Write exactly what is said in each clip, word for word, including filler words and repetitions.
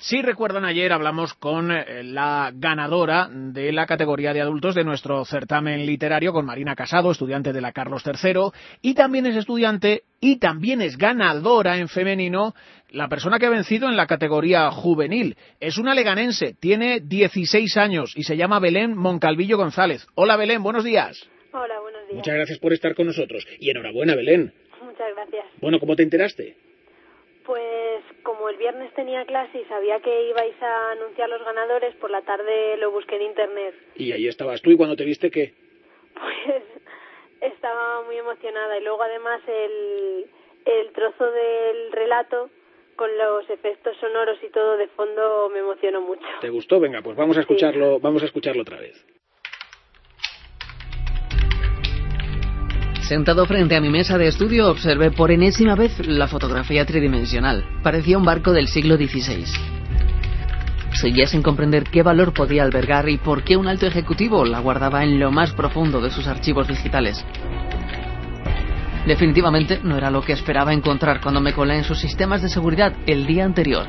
Si recuerdan, ayer hablamos con la ganadora de la categoría de adultos de nuestro certamen literario, con Marina Casado, estudiante de la Carlos tercero, y también es estudiante y también es ganadora en femenino la persona que ha vencido en la categoría juvenil. Es una leganense, tiene dieciséis años y se llama Belén Moncalvillo González. Hola Belén, buenos días. Hola, buenos días. Muchas gracias por estar con nosotros. Y enhorabuena, Belén. Muchas gracias. Bueno, ¿cómo te enteraste? Pues como el viernes tenía clase y sabía que ibais a anunciar los ganadores, por la tarde lo busqué en internet. Y ahí estabas tú, ¿y cuando te viste qué? Pues estaba muy emocionada, y luego además el, el trozo del relato con los efectos sonoros y todo de fondo me emocionó mucho. ¿Te gustó? Venga, pues vamos a escucharlo, sí. vamos a escucharlo otra vez. Sentado frente a mi mesa de estudio, observé por enésima vez la fotografía tridimensional. Parecía un barco del siglo dieciséis. Seguía sin comprender qué valor podía albergar y por qué un alto ejecutivo la guardaba en lo más profundo de sus archivos digitales. Definitivamente no era lo que esperaba encontrar cuando me colé en sus sistemas de seguridad el día anterior.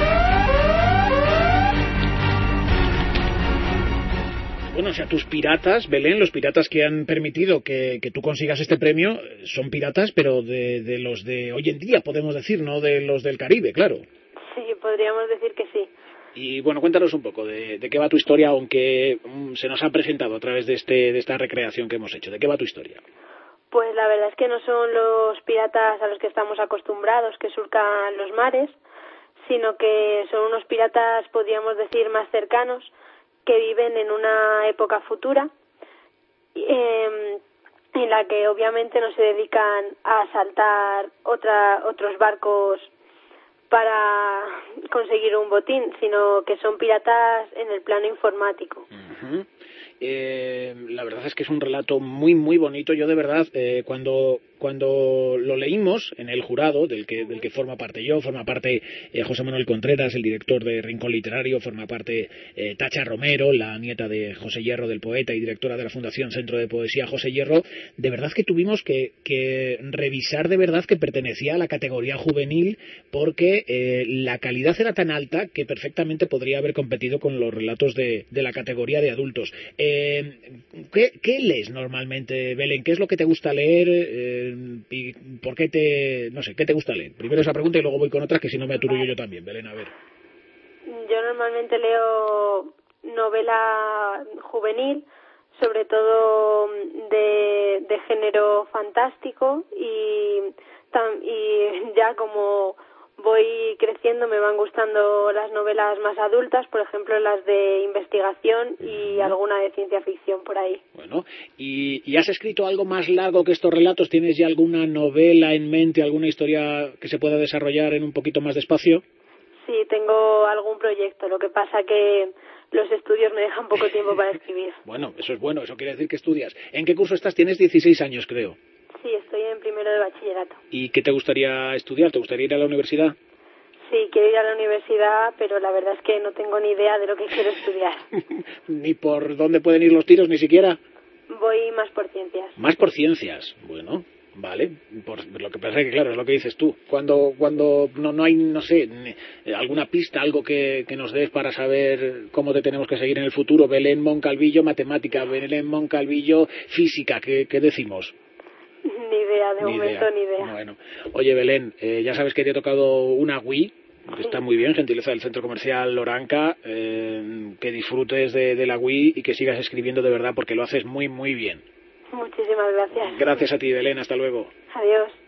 Bueno, o sea, tus piratas, Belén, los piratas que han permitido que, que tú consigas este premio, son piratas, pero de, de los de hoy en día, podemos decir, no de los del Caribe, claro. Sí, podríamos decir que sí. Y bueno, cuéntanos un poco de, de qué va tu historia, aunque um, se nos ha presentado a través de, este, de esta recreación que hemos hecho. ¿De qué va tu historia? Pues la verdad es que no son los piratas a los que estamos acostumbrados, que surcan los mares, sino que son unos piratas, podríamos decir, más cercanos, que viven en una época futura, eh, en la que obviamente no se dedican a asaltar otra, otros barcos para conseguir un botín, sino que son piratas en el plano informático. Uh-huh. Eh, la verdad es que es un relato muy muy bonito. Yo de verdad eh, cuando cuando lo leímos en el jurado del que del que forma parte yo, forma parte eh, José Manuel Contreras, el director de Rincón Literario, forma parte eh, Tacha Romero, la nieta de José Hierro, del poeta y directora de la Fundación Centro de Poesía José Hierro. De verdad que tuvimos que, que revisar de verdad que pertenecía a la categoría juvenil, porque eh, la calidad era tan alta que perfectamente podría haber competido con los relatos de, de la categoría de adultos. Eh, ¿qué, ¿Qué lees normalmente, Belén? ¿Qué es lo que te gusta leer? Eh, ¿Y por qué te, no sé, qué te gusta leer? Primero esa pregunta y luego voy con otras, que si no me aturullo yo también. Belén, a ver. Yo normalmente leo novela juvenil, sobre todo de, de género fantástico, y, y ya como voy creciendo me van gustando las novelas más adultas, por ejemplo las de investigación y uh-huh. alguna de ciencia ficción por ahí. Bueno, ¿y, ¿y has escrito algo más largo que estos relatos? ¿Tienes ya alguna novela en mente, alguna historia que se pueda desarrollar en un poquito más de espacio? Sí, tengo algún proyecto, lo que pasa que los estudios me dejan poco tiempo para escribir. Bueno, eso es bueno, eso quiere decir que estudias. ¿En qué curso estás? Tienes dieciséis años, creo. Sí, estoy en primero de bachillerato. ¿Y qué te gustaría estudiar? ¿Te gustaría ir a la universidad? Sí, quiero ir a la universidad, pero la verdad es que no tengo ni idea de lo que quiero estudiar. ¿Ni por dónde pueden ir los tiros, ni siquiera? Voy más por ciencias. Más por ciencias, bueno, vale. Por lo que pasa es que, claro, es lo que dices tú. Cuando cuando no, no hay, no sé, alguna pista, algo que, que nos des para saber cómo te tenemos que seguir en el futuro. Belén Moncalvillo, matemática. Belén Moncalvillo, física. ¿Qué, qué decimos? Ni idea, de ni momento idea. ni idea. Bueno, oye Belén, eh, ya sabes que te ha tocado una Wii, que está muy bien, gentileza del Centro Comercial Loranca, eh, que disfrutes de, de la Wii y que sigas escribiendo de verdad, porque lo haces muy muy bien. Muchísimas gracias. Gracias a ti, Belén, hasta luego. Adiós.